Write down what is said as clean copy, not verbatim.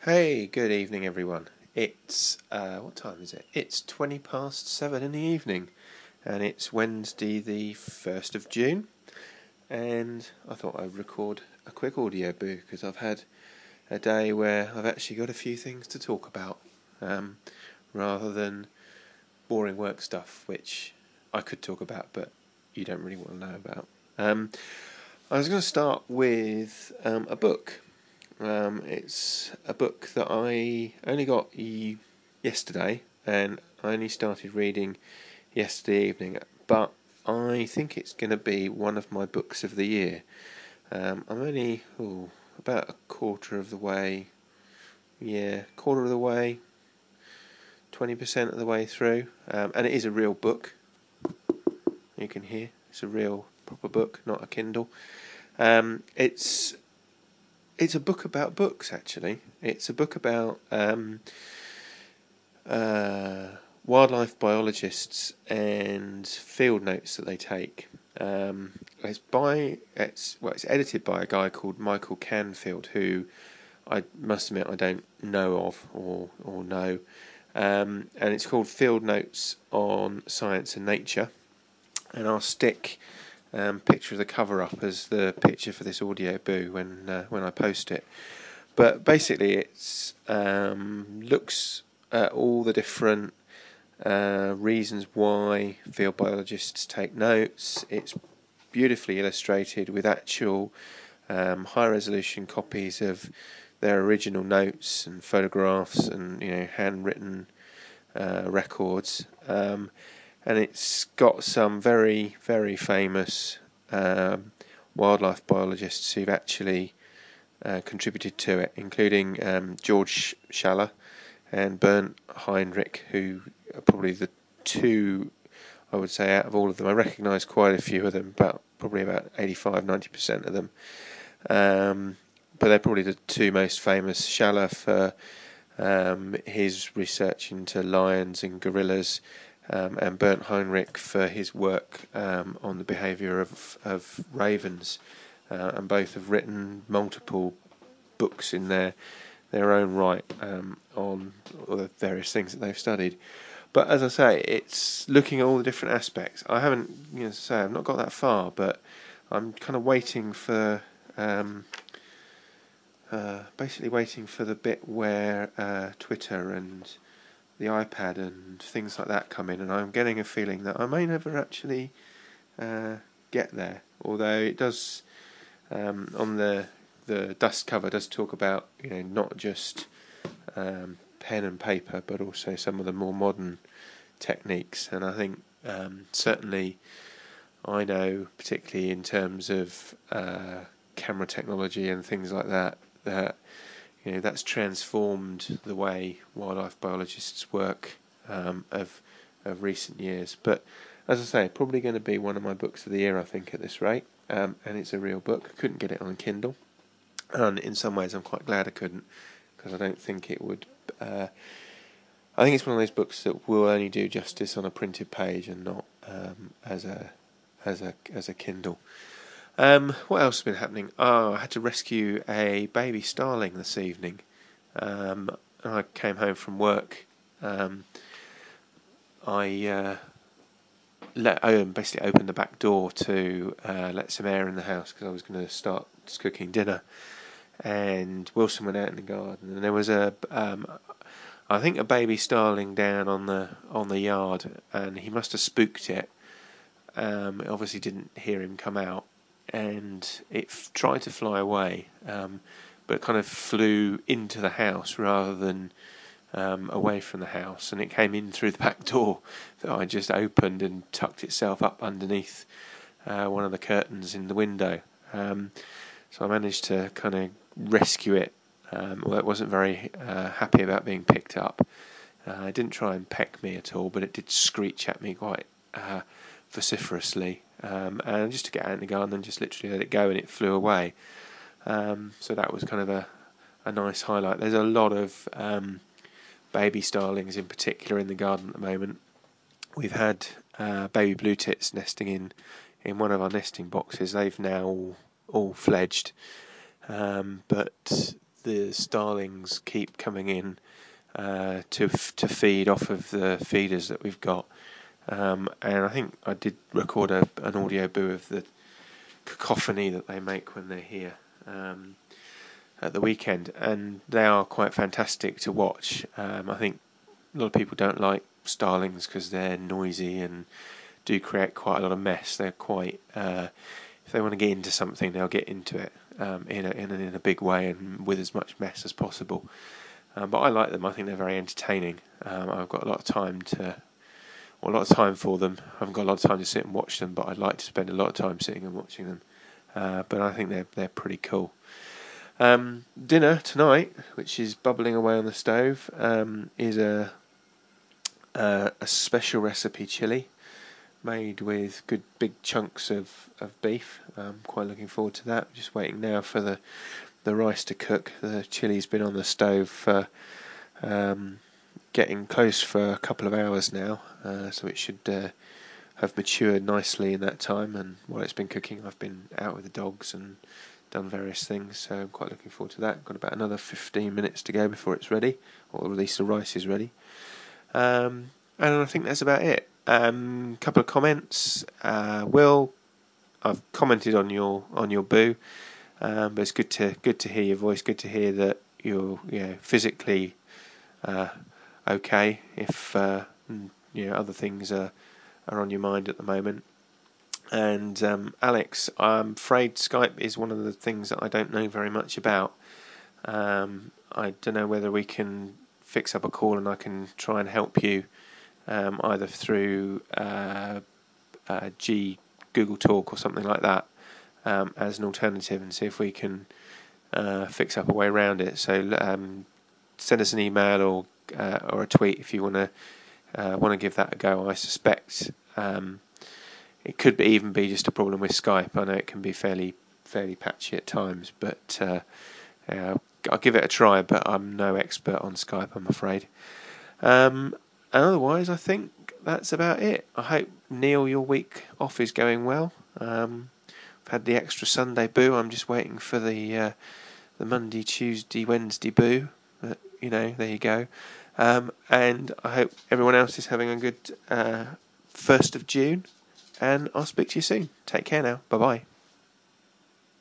Hey, good evening, everyone. It's what time is it? It's 7:20 in the evening, and it's Wednesday, the 1st of June. And I thought I'd record a quick audio boo because I've had a day where I've actually got a few things to talk about, rather than boring work stuff, which I could talk about, but you don't really want to know about. I was going to start with a book. It's a book that I only got yesterday, and I only started reading yesterday evening, but I think it's going to be one of my books of the year. I'm only about a quarter of the way, 20% of the way through, and it is a real book. You can hear it's a real proper book, not a Kindle. It's a book about books, actually. It's a book about wildlife biologists and field notes that they take. It's edited by a guy called Michael Canfield, who I must admit I don't know of or know. And it's called Field Notes on Science and Nature. And I'll stick picture of the cover up as the picture for this audio boo when I post it. But basically, it's looks at all the different reasons why field biologists take notes. It's beautifully illustrated with actual high resolution copies of their original notes and photographs and handwritten records. And it's got some very, very famous wildlife biologists who've actually contributed to it, including George Schaller and Bernd Heinrich, who are probably the two, I would say, out of all of them. I recognise quite a few of them, probably about 85-90% of them. But they're probably the two most famous. Schaller for his research into lions and gorillas, and Bernd Heinrich for his work on the behaviour of ravens, and both have written multiple books in their own right on all the various things that they've studied. But as I say, it's looking at all the different aspects. I haven't, I've not got that far, but I'm kind of waiting for, basically waiting for the bit where Twitter and the iPad and things like that come in, and I'm getting a feeling that I may never actually get there. Although it does, on the dust cover, does talk about not just pen and paper, but also some of the more modern techniques. And I think certainly I know, particularly in terms of camera technology and things like that, that's transformed the way wildlife biologists work of recent years. But as I say, probably going to be one of my books of the year, I think, at this rate. And it's a real book. I couldn't get it on Kindle, and in some ways I'm quite glad I couldn't, because I don't think it would. I think it's one of those books that will only do justice on a printed page and not as a Kindle. What else has been happening? I had to rescue a baby starling this evening. I came home from work. I basically opened the back door to let some air in the house because I was going to start cooking dinner. And Wilson went out in the garden, and there was I think a baby starling down on the yard, and he must have spooked it. It obviously didn't hear him come out, and it tried to fly away, but kind of flew into the house rather than away from the house, and it came in through the back door that I just opened and tucked itself up underneath one of the curtains in the window. So I managed to kind of rescue it, although it wasn't very happy about being picked up. It didn't try and peck me at all, but it did screech at me quite vociferously, and just to get out in the garden and just literally let it go, and it flew away. So that was kind of a nice highlight. There's a lot of baby starlings in particular in the garden at the moment. We've had baby blue tits nesting in one of our nesting boxes. They've now all fledged, but the starlings keep coming in to feed off of the feeders that we've got. And I think I did record an audio boo of the cacophony that they make when they're here at the weekend, and they are quite fantastic to watch. I think a lot of people don't like starlings because they're noisy and do create quite a lot of mess. They're quite if they want to get into something, they'll get into it in a big way and with as much mess as possible. But I like them. I think they're very entertaining. I've got a lot of time for them. I haven't got a lot of time to sit and watch them, but I'd like to spend a lot of time sitting and watching them. But I think they're pretty cool. Dinner tonight, which is bubbling away on the stove, is a special recipe chili made with good big chunks of beef. I'm quite looking forward to that. Just waiting now for the rice to cook. The chili's been on the stove for getting close for a couple of hours now, so it should have matured nicely in that time. And while it's been cooking, I've been out with the dogs and done various things, so I'm quite looking forward to that. Got about another 15 minutes to go before it's ready, or at least the rice is ready. And I think that's about it. Couple of comments. Will, I've commented on your boo, but it's good to hear your voice. Good to hear that you're physically okay. If other things are on your mind at the moment. And Alex, I'm afraid Skype is one of the things that I don't know very much about. I don't know whether we can fix up a call and I can try and help you either through Google Talk or something like that as an alternative, and see if we can fix up a way around it. So send us an email or a tweet if you want to give that a go. I suspect it could even be just a problem with Skype. I know it can be fairly patchy at times, but I'll give it a try. But I'm no expert on Skype, I'm afraid. And otherwise, I think that's about it. I hope, Neil, your week off is going well. I've had the extra Sunday boo. I'm just waiting for the Monday, Tuesday, Wednesday boo. But, there you go. And I hope everyone else is having a good 1st of June. And I'll speak to you soon. Take care now. Bye-bye.